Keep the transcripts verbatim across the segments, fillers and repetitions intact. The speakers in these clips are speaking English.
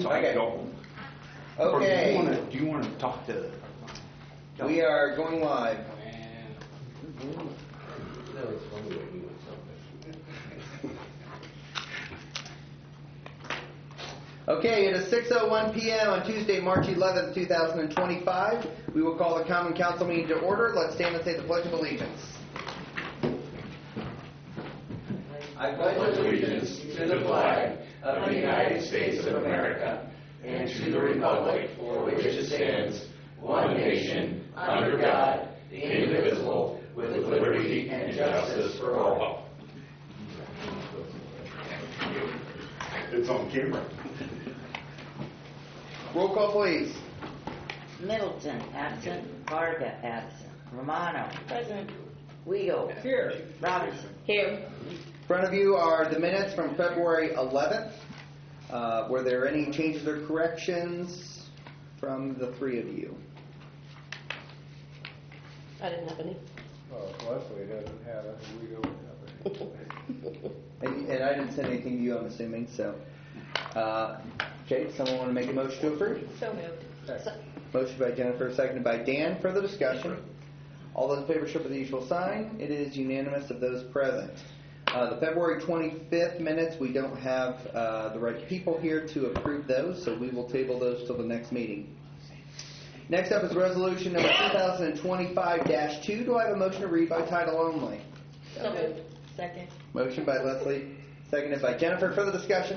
Sometimes Okay. don't. Okay. Or do you want to? Do you want to talk to? We are going live. No, it's funny when you want something. Okay, it is six oh one p.m. on Tuesday, March eleventh, two thousand twenty-five. We will call the Common Council meeting to order. Let's stand and say the Pledge of Allegiance. I pledge allegiance to the flag of the United States of America and to the republic for which it stands, one nation, under God, indivisible, with liberty and justice for all. It's on camera. Roll call, please. Middleton, absent. Varga, absent. Romano. Present. Weigel. Here. Robinson. Here. In front of you are the minutes from February eleventh. Uh, were there any changes or corrections from the three of you? I didn't have any. Oh, Leslie doesn't have it, and we don't have it. And, and I didn't send anything to you, I'm assuming, so. Uh, okay, someone want to make a motion to approve? So moved. So, Motion by Jennifer, seconded by Dan. Further discussion? All those in favor show by the usual sign. It is unanimous of those present. Uh, the February twenty-fifth minutes, we don't have uh, the right people here to approve those, so we will table those till the next meeting. Next up is resolution number two thousand twenty-five dash two. Do I have a motion to read by title only? so moved. Second. Motion by Leslie, seconded by Jennifer. Further discussion?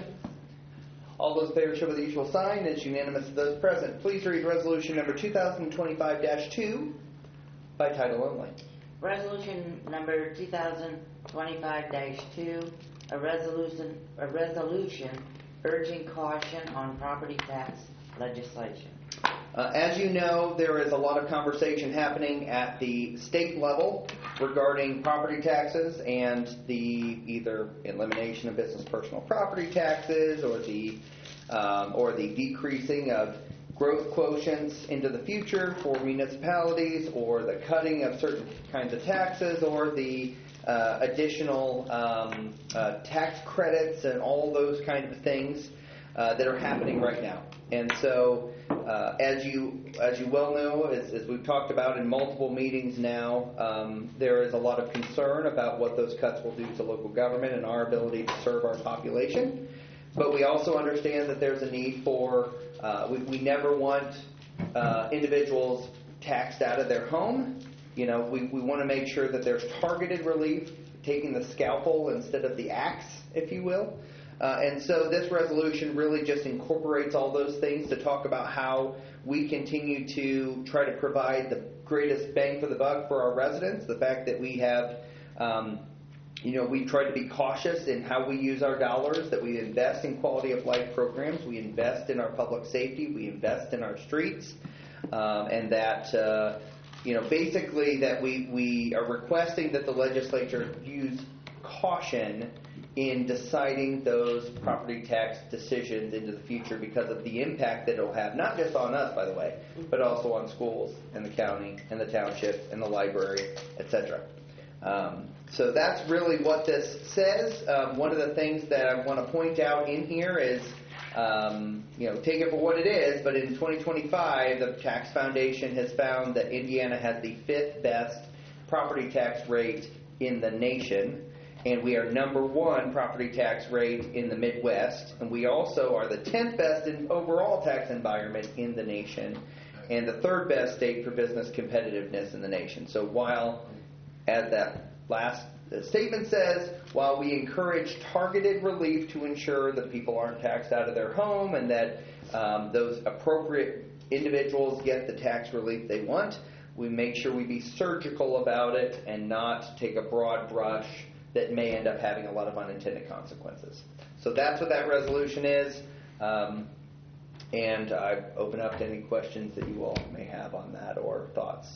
All those in favor show by the usual sign. It's unanimous of those present. Please read resolution number two thousand twenty-five dash two by title only. Resolution number two thousand twenty-five dash two, a resolution, a resolution urging caution on property tax legislation. Uh, as you know, there is a lot of conversation happening at the state level regarding property taxes and the either elimination of business personal property taxes or the um, or the decreasing of growth quotients into the future for municipalities, or the cutting of certain kinds of taxes, or the uh, additional um, uh, tax credits and all those kinds of things uh, that are happening right now. And so, uh, as you as you well know, as, as we've talked about in multiple meetings now, um, there is a lot of concern about what those cuts will do to local government and our ability to serve our population. But we also understand that there's a need for, uh, we, we never want uh, individuals taxed out of their home. You know, we, we want to make sure that there's targeted relief, taking the scalpel instead of the axe, if you will. Uh, and so this resolution really just incorporates all those things to talk about how we continue to try to provide the greatest bang for the buck for our residents. The fact that we have, um, you know, we try to be cautious in how we use our dollars, that we invest in quality of life programs, we invest in our public safety, we invest in our streets, um, and that, uh, you know, basically that we, we are requesting that the legislature use caution in deciding those property tax decisions into the future because of the impact that it will have, not just on us, by the way, but also on schools and the county and the township and the library, et cetera. Um, so that's really what this says. Um, one of the things that I want to point out in here is, um, you know, take it for what it is, but in twenty twenty-five, the Tax Foundation has found that Indiana has the fifth best property tax rate in the nation. And we are number one property tax rate in the Midwest. And we also are the tenth best in overall tax environment in the nation, and the third best state for business competitiveness in the nation. So while, as that last statement says, while we encourage targeted relief to ensure that people aren't taxed out of their home and that um, those appropriate individuals get the tax relief they want, we make sure we be surgical about it and not take a broad brush that may end up having a lot of unintended consequences. So that's what that resolution is. Um, and I open up to any questions that you all may have on that or thoughts.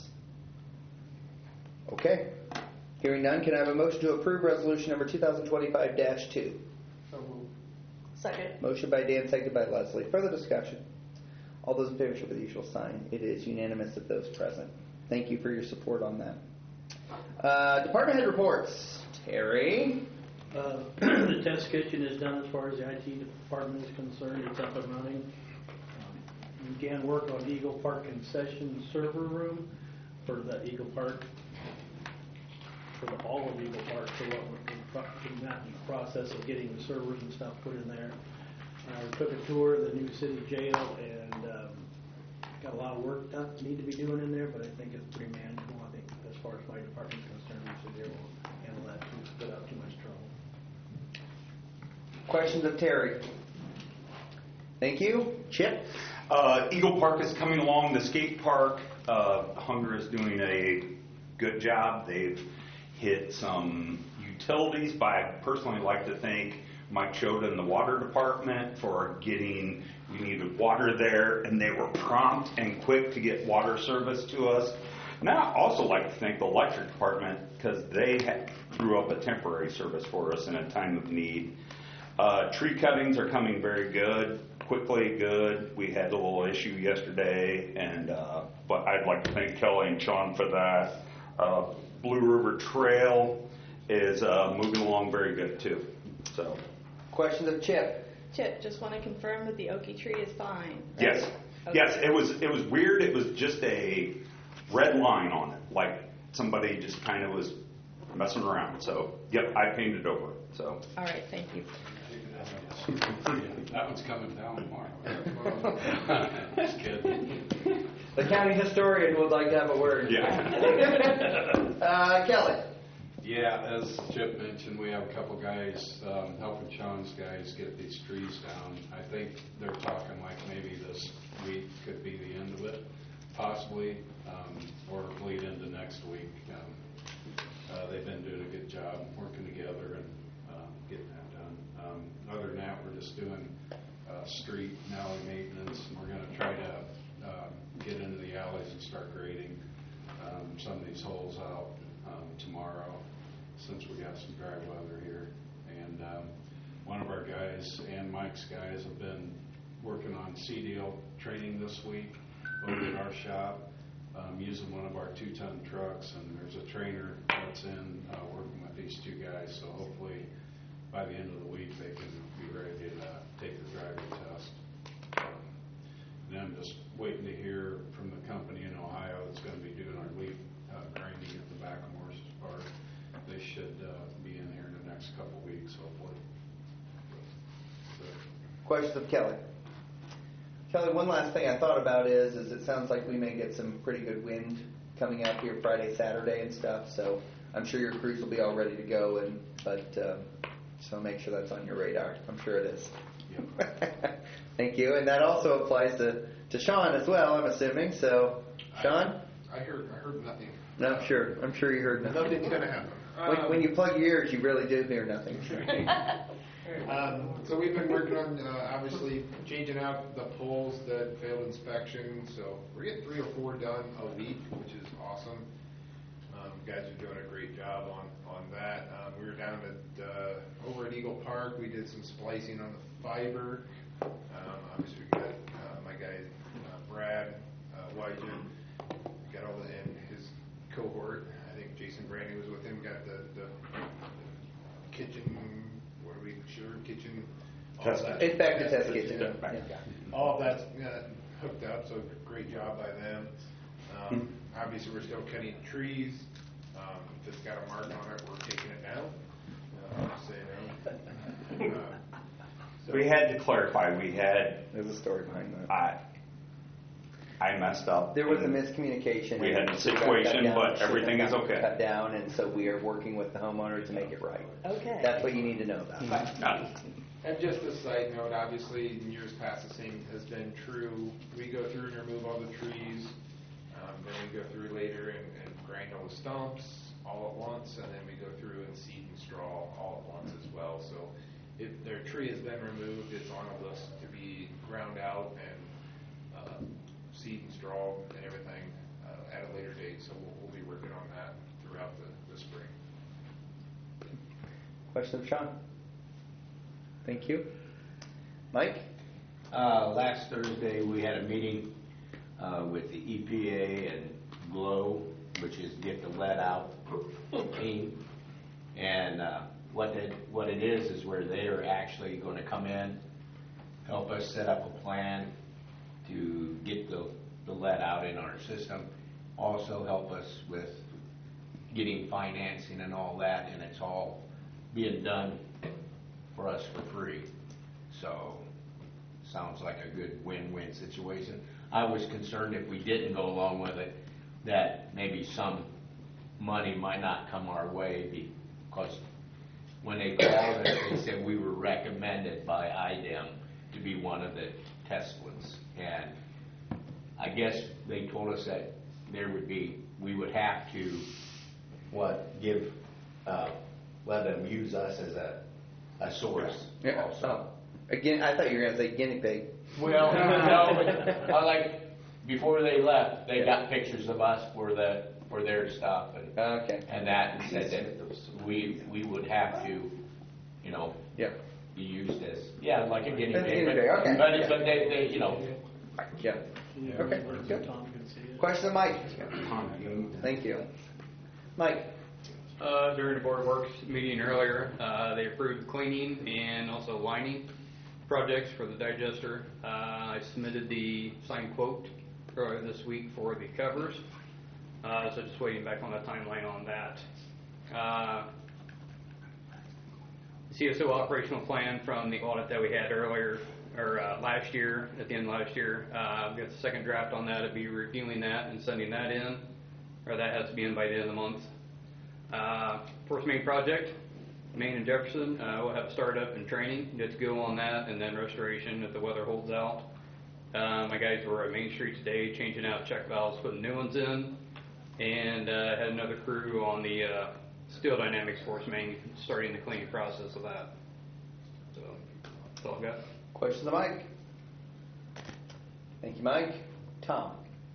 Okay. Hearing none, can I have a motion to approve resolution number two thousand twenty-five dash two? Second. Motion by Dan, seconded by Leslie. Further discussion? All those in favor show by the usual sign. It is unanimous of those present. Thank you for your support on that. Uh, department head reports. Terry. Uh, The test kitchen is done as far as the I T department is concerned. It's up and running. Um, We began work on Eagle Park concession server room for the Eagle Park, for the, all of Eagle Park, so what we're in pro- in that process of getting the servers and stuff put in there. Uh, we took a tour of the new city jail and um, got a lot of work done, need to be doing in there, but I think it's pretty manageable. I think as far as my department's concerned, we should be able to handle that too, without too much trouble. Questions of Terry? Thank you. Chip? Uh, Eagle Park is coming along. The skate park, uh, Hunger is doing a good job. They've hit some utilities, but I personally like to thank Mike Choda and the water department for getting, we needed water there, and they were prompt and quick to get water service to us. And I also like to thank the electric department because they had, threw up a temporary service for us in a time of need. Uh, tree cuttings are coming very good, quickly good. We had a little issue yesterday, and uh, but I'd like to thank Kelly and Sean for that. Uh, Blue River Trail is uh, moving along very good too. So, Questions of Chip? Chip, just want to confirm that the Okie tree is fine. right? yes, Okay. yes, it was it was weird. It was just a red line on it, like somebody just kind of was messing around. So, yep, I painted over it. So. All right, thank you. That one's coming down tomorrow. Just kidding. The county historian would like to have a word. Yeah. uh, Kelly? Yeah, as Chip mentioned, we have a couple guys um, helping Sean's guys get these trees down. I think they're talking like maybe this week could be the end of it, possibly, um, or bleed into next week. Um, uh, they've been doing a good job working together and um, getting that done. Um, other than that, we're just doing uh, street and alley maintenance, and we're going to try to um, get into the alleys and start grading um, some of these holes out um, tomorrow, since we got some dry weather here. And um, one of our guys and Mike's guys have been working on C D L training this week over at our shop, um, using one of our two-ton trucks, and there's a trainer that's in uh, working with these two guys, so hopefully by the end of the week they can be ready to uh, take the driving test. Um, and I'm just waiting to hear from the company in Ohio that's going to be doing our leaf uh, grinding at the back of Morse's Park. They should uh, be in here in the next couple weeks, hopefully. So, Questions of Kelly? Kelly, one last thing I thought about is, is it sounds like we may get some pretty good wind coming out here Friday, Saturday and stuff, so I'm sure your crews will be all ready to go, and but um, so make sure that's on your radar. I'm sure it is. Yep. Thank you, and that also applies to, to Sean as well, I'm assuming. So, Sean? I heard, I heard nothing. No, I'm sure. I'm sure you heard nothing. Nothing's going to happen. When, Um, when you plug your ears, you really do hear nothing. Um, so we've been working on, uh, obviously, changing out the poles that failed inspection. So we're getting three or four done a week, which is awesome. Um, guys are doing a great job on, on that. Um, we were down at, uh, over at Eagle Park. We did some splicing on the fiber. Um, obviously, we got uh, my guy, uh, Brad uh, Wygen, got all the, and his cohort. I think Jason Brandy was with him, got the, the kitchen, what are we, sure, kitchen, all Test that. It's back to test kitchen. Yeah. Yeah. All of that's uh, hooked up, so great job by them. Um, obviously, we're still cutting trees. Um, if it's got a mark on it, we're taking it down. Uh, I'll say no. Uh, so- We had to clarify. We had There's a story behind that. I I messed up. There was a and miscommunication. We had and a it got situation, cut down, but it should everything have is gotten okay. Cut down, and so we are working with the homeowner to make it right. Okay. That's what you need to know about. Uh, And just a side note, obviously, in years past, the same has been true. We go through and remove all the trees, um, then we go through later and, and grind all the stumps all at once, and then we go through and seed and straw all at once as well. So if their tree has been removed, it's on a list to be ground out and uh, seed and straw and everything uh, at a later date. So we'll, we'll be working on that throughout the, the spring. Question of Sean? Thank you. Mike? Uh, last Thursday, we had a meeting uh, with the E P A and GLOW, which is Get the Lead Out team. And uh, what it, what it is, is where they are actually going to come in, help us set up a plan to get the, the lead out in our system, also help us with getting financing and all that, and it's all being done for us for free. So, sounds like a good win-win situation. I was concerned if we didn't go along with it, that maybe some money might not come our way, because when they called us, they said we were recommended by I D E M to be one of the test ones. And I guess they told us that there would be, we would have to, what, give, uh, let them use us as a, a source Yeah. also. Oh. Again, I thought you were going to say guinea pig. Well, no, but uh, like before they left, they got pictures of us for the for their stuff and Okay. and that, and said that we we would have to, you know, Yeah. be used as yeah, like a guinea As a pig. guinea But, pig, okay. but, Yeah. but they, they, you know, Yeah. Yeah, Okay, where good. Tom can see it. Question to Mike. Thank you. Mike. Uh, during the Board of Works meeting earlier, uh, they approved cleaning and also lining projects for the digester. Uh, I submitted the signed quote earlier this week for the covers, uh, so just waiting back on the timeline on that. Uh, C S O operational plan from the audit that we had earlier, or uh, last year, at the end of last year. Uh, I've got the second draft on that. I'll be reviewing that and sending that in, or that has to be in by the end of the month. Uh, Force Main project, Main and Jefferson, uh, we'll have startup and training, get to go on that, and then restoration if the weather holds out. Uh, my guys were at Main Street today, changing out check valves, putting new ones in, and uh, had another crew on the uh, Steel Dynamics Force Main, starting the cleaning process of that. So, that's all I've got. Question to Mike. Thank you, Mike. Tom.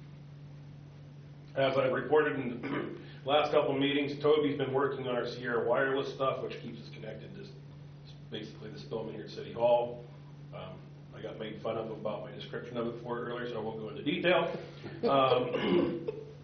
As I reported in the last couple of meetings, Toby's been working on our Sierra wireless stuff, which keeps us connected to basically the Spillman here at City Hall. Um, I got made fun of about my description of it for it earlier, so I won't go into detail. Um,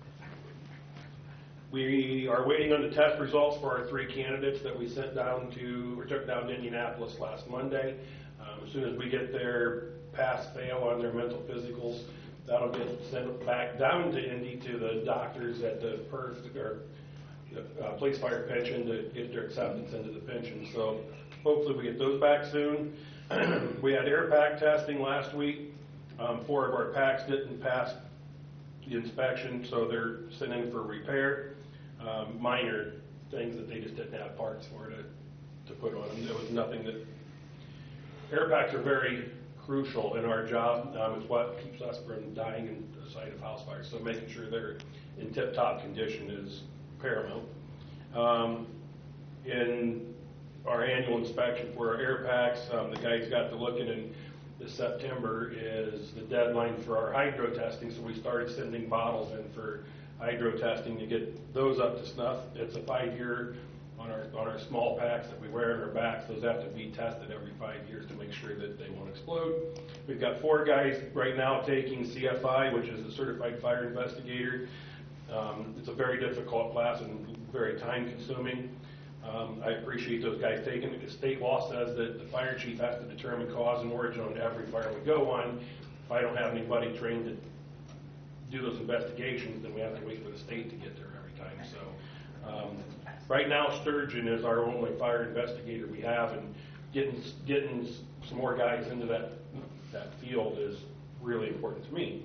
we are waiting on the test results for our three candidates that we sent down to, or took down to Indianapolis last Monday. Um, as soon as we get their pass-fail on their mental physicals, that'll get sent back down to Indy to the doctors at the Perth or uh, police fire pension to get their acceptance into the pension. So hopefully we get those back soon. We had air pack testing last week. Um, four of our packs didn't pass the inspection, so they're sent in for repair. Um, minor things that they just didn't have parts for to, to put on them. There was nothing that... Air packs are very crucial in our job. Um, it's what keeps us from dying in the site of house fires. So making sure they're in tip-top condition is paramount. Um, in our annual inspection for our air packs, um, the guys got to looking in this September is the deadline for our hydro testing. So we started sending bottles in for hydro testing to get those up to snuff. It's a five-year on our on our small packs that we wear on our backs. Those have to be tested every five years to make sure that they won't explode. We've got four guys right now taking C F I, which is a Certified Fire Investigator. Um, it's a very difficult class and very time-consuming. Um, I appreciate those guys taking it because state law says that the fire chief has to determine cause and origin on every fire we go on. If I don't have anybody trained to do those investigations, then we have to wait for the state to get there every time. So um, right now, Sturgeon is our only fire investigator we have, and getting getting some more guys into that that field is really important to me.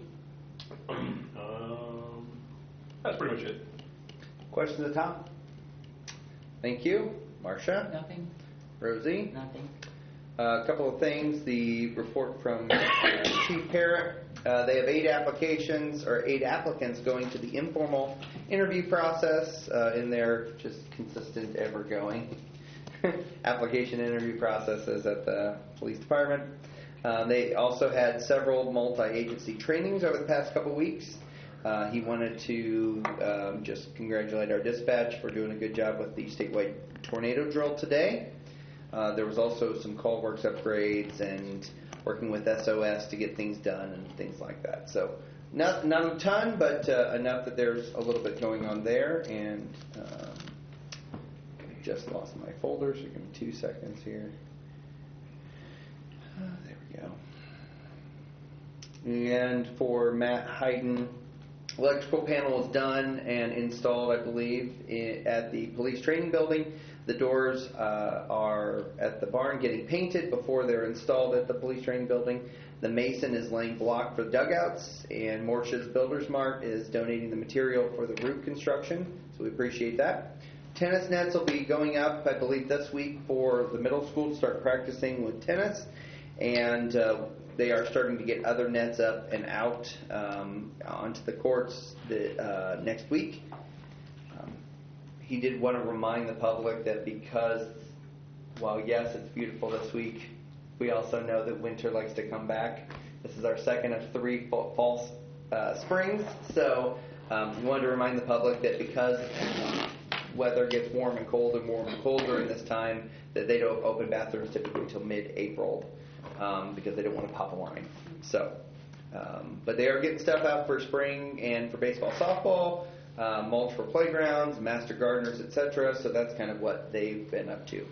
Um, that's pretty much it. Question to Tom. Thank you. Marcia. Nothing? Rosie. Nothing. Uh, a couple of things. The report from uh, Chief Parrott. Uh, they have eight applications or eight applicants going to the informal interview process uh, in their just consistent, ever-going application interview processes at the police department. Um, they also had several multi-agency trainings over the past couple weeks. Uh, he wanted to um, just congratulate our dispatch for doing a good job with the statewide tornado drill today. Uh, there was also some call works upgrades and working with S O S to get things done and things like that. So not not a ton, but uh, enough that there's a little bit going on there. And um, just lost my folder, so give me two seconds here. Uh, there we go. And for Matt Hayden, electrical panel is done and installed, I believe, I- at the police training building. The doors uh, are at the barn getting painted before they're installed at the police training building. The mason is laying block for the dugouts, and Morsh's Builders Mart is donating the material for the roof construction, so we appreciate that. Tennis nets will be going up, I believe, this week for the middle school to start practicing with tennis, and uh, they are starting to get other nets up and out um, onto the courts the, uh, next week. Um, he did want to remind the public that because, while yes, it's beautiful this week, we also know that winter likes to come back. This is our second of three fa- false uh, springs, so um, we wanted to remind the public that because weather gets warm and cold and warm and cold during this time, that they don't open bathrooms typically until mid-April. Um, because they don't want to pop a line. So, um, but they are getting stuff out for spring and for baseball, softball, uh, mulch for playgrounds, master gardeners, et cetera. So that's kind of what they've been up to.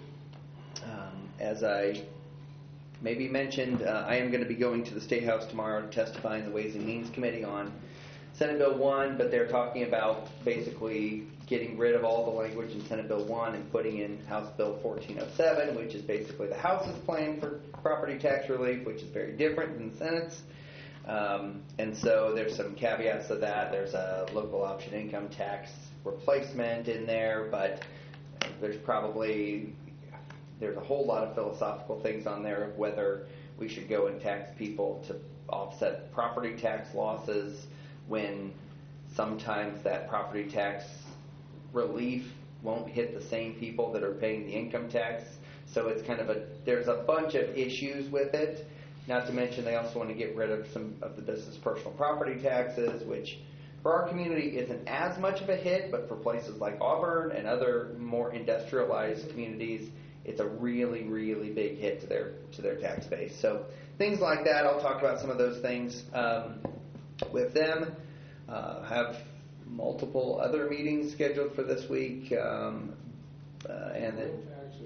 Um, as I maybe mentioned, uh, I am going to be going to the State House tomorrow to testify in the Ways and Means Committee on Senate Bill one, but they're talking about basically getting rid of all the language in Senate Bill one and putting in House Bill fourteen oh seven, which is basically the House's plan for property tax relief, which is very different than the Senate's. Um, and so there's some caveats to that. There's a local option income tax replacement in there, but there's probably there's a whole lot of philosophical things on there of whether we should go and tax people to offset property tax losses when sometimes that property tax relief won't hit the same people that are paying the income tax. So it's kind of a, there's a bunch of issues with it. Not to mention they also want to get rid of some of the business personal property taxes, which for our community isn't as much of a hit, but for places like Auburn and other more industrialized communities, it's a really, really big hit to their to their tax base. So things like that, I'll talk about some of those things um, with them. Uh, have multiple other meetings scheduled for this week, um, uh, and then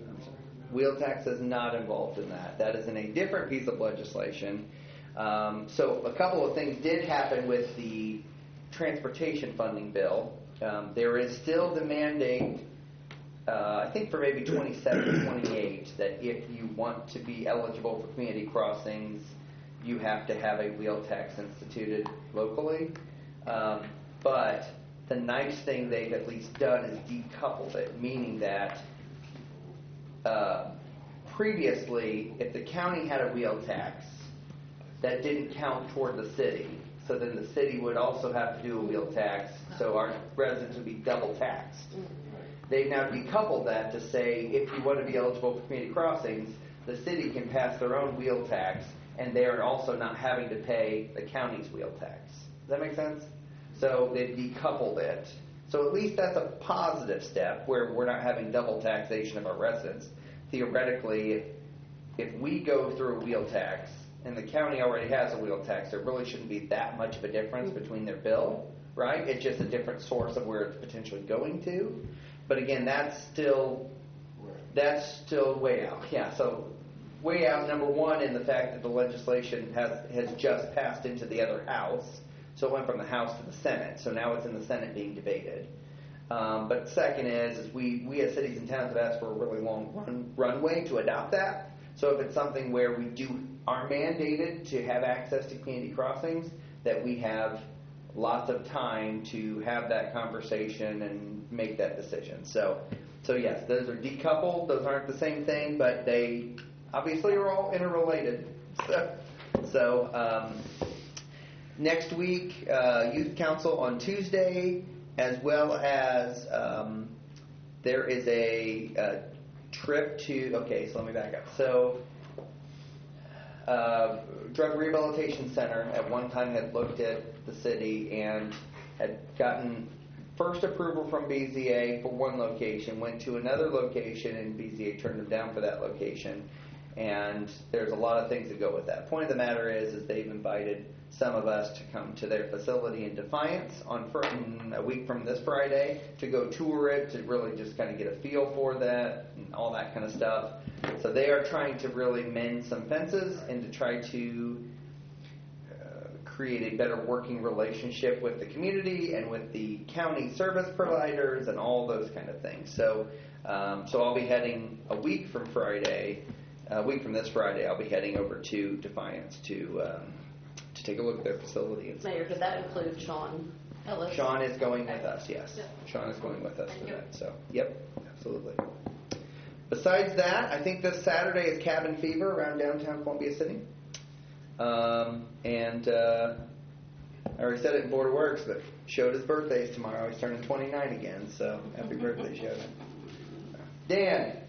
wheel tax is not involved in that. That is in a different piece of legislation. Um, so a couple of things did happen with the transportation funding bill. Um, there is still the mandate, uh, I think for maybe twenty-seven, twenty-eight, that if you want to be eligible for community crossings, you have to have a wheel tax instituted locally. Um, but the nice thing they've at least done is decoupled it, meaning that uh, previously, if the county had a wheel tax, that didn't count toward the city. So then the city would also have to do a wheel tax, so our residents would be double taxed. They've now decoupled that to say if you want to be eligible for community crossings, the city can pass their own wheel tax, and they are also not having to pay the county's wheel tax. Does that make sense? So they've decoupled it. So at least that's a positive step where we're not having double taxation of our residents. Theoretically, if, if we go through a wheel tax and the county already has a wheel tax, there really shouldn't be that much of a difference between their bill, right? It's just a different source of where it's potentially going to. But again, that's still that's still way out. Yeah, so way out, number one, in the fact that the legislation has, has just passed into the other house. So it went from the House to the Senate. So now it's in the Senate being debated. Um, but second is, is we, we as cities and towns have asked for a really long run, runway to adopt that. So if it's something where we do are mandated to have access to community crossings, that we have lots of time to have that conversation and make that decision. So, so yes, those are decoupled. Those aren't the same thing, but they obviously are all interrelated. So, so um, next week, uh, Youth Council on Tuesday, as well as um, there is a, a trip to, okay, so let me back up. So, uh, Drug Rehabilitation Center at one time had looked at the city and had gotten first approval from B Z A for one location, went to another location, and B Z A turned them down for that location. and there's a lot of things that go with that. Point of the matter is, is they've invited some of us to come to their facility in Defiance on fr- a week from this Friday to go tour it, to really just kind of get a feel for that and all that kind of stuff. So they are trying to really mend some fences and to try to uh, create a better working relationship with the community and with the county service providers and all those kind of things. So, um, so I'll be heading a week from Friday, a week from this Friday, I'll be heading over to Defiance to um, to take a look at their facility. And Mayor, could that include Sean Ellis? Sean is going with us, yes. Yep. Sean is going with us Thank for you. that. So, yep, absolutely. Besides that, I think this Saturday is Cabin Fever around downtown Columbia City. Um, and uh, I already said it in Board of Works, but Shoda's birthday is tomorrow. He's turning twenty-nine again, so happy birthday, Shoda. Dan.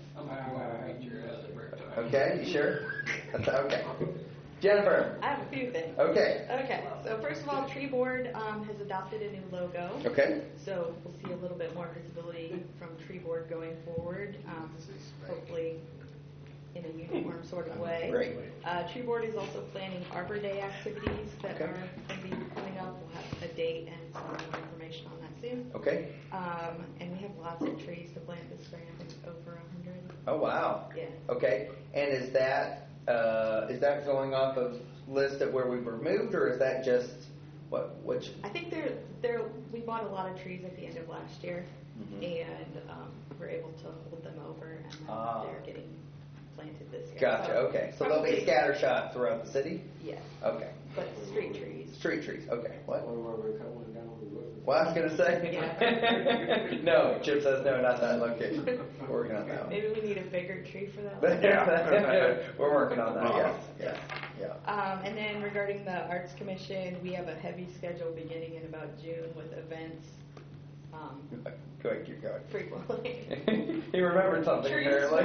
Okay, you sure? That's, okay. Jennifer. I have a few things. Okay. Okay, so first of all, Tree Board um, has adopted a new logo. Okay. So we'll see a little bit more visibility from Tree Board going forward, um, hopefully in a uniform sort of way. Great. Uh, Tree Board is also planning Arbor Day activities that Okay. are going to be coming up. We'll have a date and some more information on that soon. Okay. Um, and we have lots of trees to plant this spring. I think over a hundred. Oh, wow. Yeah. Okay. And is that uh, is that going off of list of where we were moved, or is that just what? Which? I think they're they're we bought a lot of trees at the end of last year, Mhm. and um, we're able to hold them over, and then Ah. they're getting planted this year. Gotcha. So Okay. So they'll be probably- scattershot throughout the city. Yeah, Okay. but street trees. Street trees. Okay. What? Where we're coming down, we're looking. Well, I was gonna say. Yeah. No, Chip says no, not that location. We're working on that one. Maybe we need a bigger tree for that. But one. yeah, we're working on that. Yes. Yes. Yeah. Um, and then regarding the Arts Commission, we have a heavy schedule beginning in about June with events. Um, Go ahead, keep going. frequently. He remembered something Trees, apparently.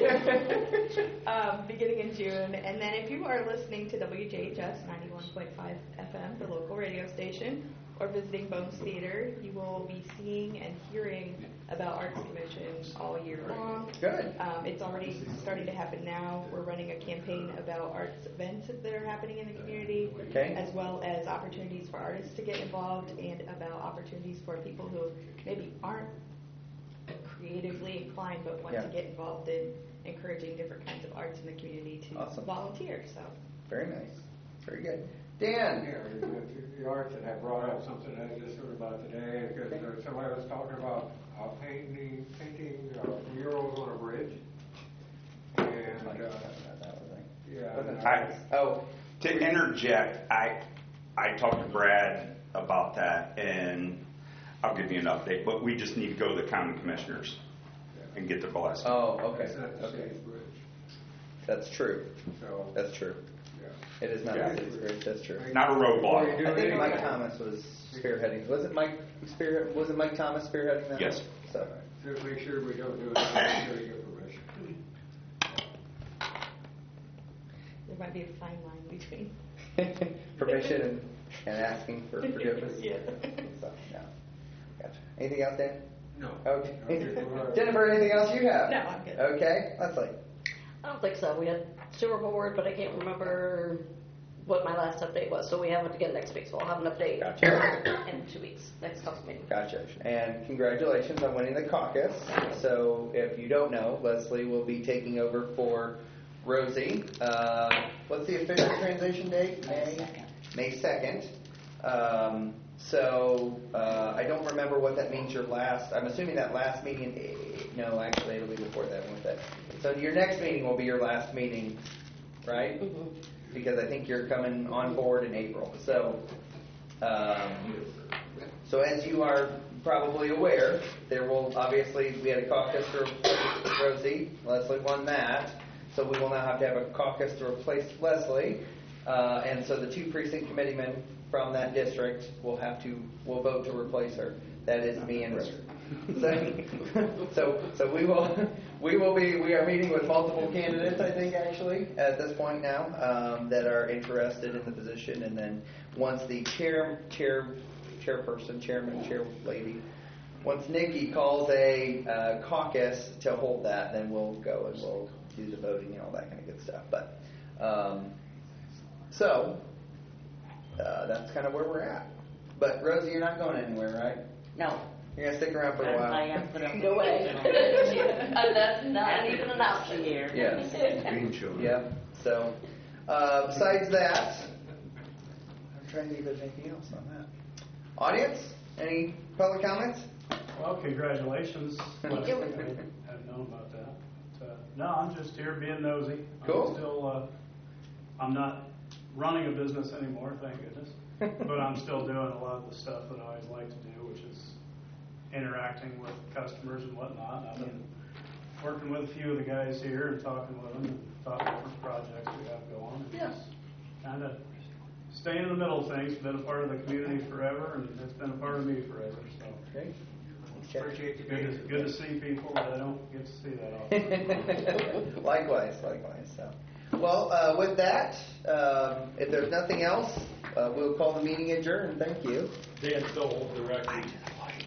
no. um, beginning in June. And then if you are listening to W J H S ninety-one point five F M, the local radio station, or visiting Bones Theater, you will be seeing and hearing about Arts Commission all year long. Good. Um, it's already starting to happen now. We're running a campaign about arts events that are happening in the community, Okay. as well as opportunities for artists to get involved, and about opportunities for people who maybe aren't creatively inclined but want Yeah. to get involved in encouraging different kinds of arts in the community to Awesome. volunteer. So Very nice. Very good. Dan. Yeah, the- the arts that I brought up, something I just heard about today, because there was somebody was talking about uh, painting, painting uh, murals on a bridge. And, Like, uh, that was like- yeah. Wasn't and I- I- Oh, To interject, I, I talked to Brad about that, and I'll give you an update, but we just need to go to the county commissioners and get their blessing. oh, okay. It's not the Okay. city's bridge, That's true. so, That's true. yeah. It is not Yeah. a city's bridge. That's true. Not a roadblock. Before you do I think anything- Mike Thomas was spearheading. Was it Mike spear? Was it Mike Thomas spearheading that? Yes. So. Just make sure we don't do it until you get permission. there might be a fine line between. Permission and, and asking for forgiveness. Yeah. So, no. Gotcha. Anything else, Dan? No. Okay. Okay. Jennifer, anything else you have? No, I'm good. Okay. Leslie. I don't think so. We had sewer board, but I can't remember what my last update was. So we have it again next week. So I'll have an update Gotcha. in two weeks, next council meeting. Gotcha. And congratulations on winning the caucus. So if you don't know, Leslie will be taking over for Rosie. Uh, what's the official transition date? May May second. Um, so uh, I don't remember what that means. Your last. I'm assuming that last meeting. eh, No, actually, it'll be before that. Won't it? So your next meeting will be your last meeting, right? Mm-hmm. Because I think you're coming on board in April. So, um, so as you are probably aware, there will obviously we had a caucus to replace Rosie. Leslie won that, so we will now have to have a caucus to replace Leslie, uh, and so the two precinct committeemen from that district will have to will vote to replace her. That is me and Richard. So, so, so we will, we will be, we are meeting with multiple candidates, I think, actually, at this point now, um, that are interested in the position, and then once the chair, chair, chairperson, chairman, chair lady, once Nikki calls a uh, caucus to hold that, then we'll go and we'll do the voting and all that kind of good stuff. But um, so uh, that's kind of where we're at. But Rosie, you're not going anywhere, right? No. You're gonna stick around for a while. I am for a No way. And that's not even an option year. Yes. Green children. Yep. So uh, besides that, I'm trying to think if there's anything else on that. Audience, any public comments? Well, congratulations. Thank you. I hadn't known about that. But, uh, no, I'm just here being nosy. Cool. I'm still, uh, I'm not running a business anymore, thank goodness. But I'm still doing a lot of the stuff that I always like to do, which is interacting with customers and whatnot. I've been working with a few of the guys here and talking with them and talking different projects we have going. Yes. Kind of staying in the middle of things, been a part of the community forever, and it's been a part of me forever, so. Great. Appreciate you Good being to, here. good to see people that I don't get to see that often. Likewise, likewise. So, well, uh, with that, um, if there's nothing else, uh, we'll call the meeting adjourned. Thank you. Dan still holds the record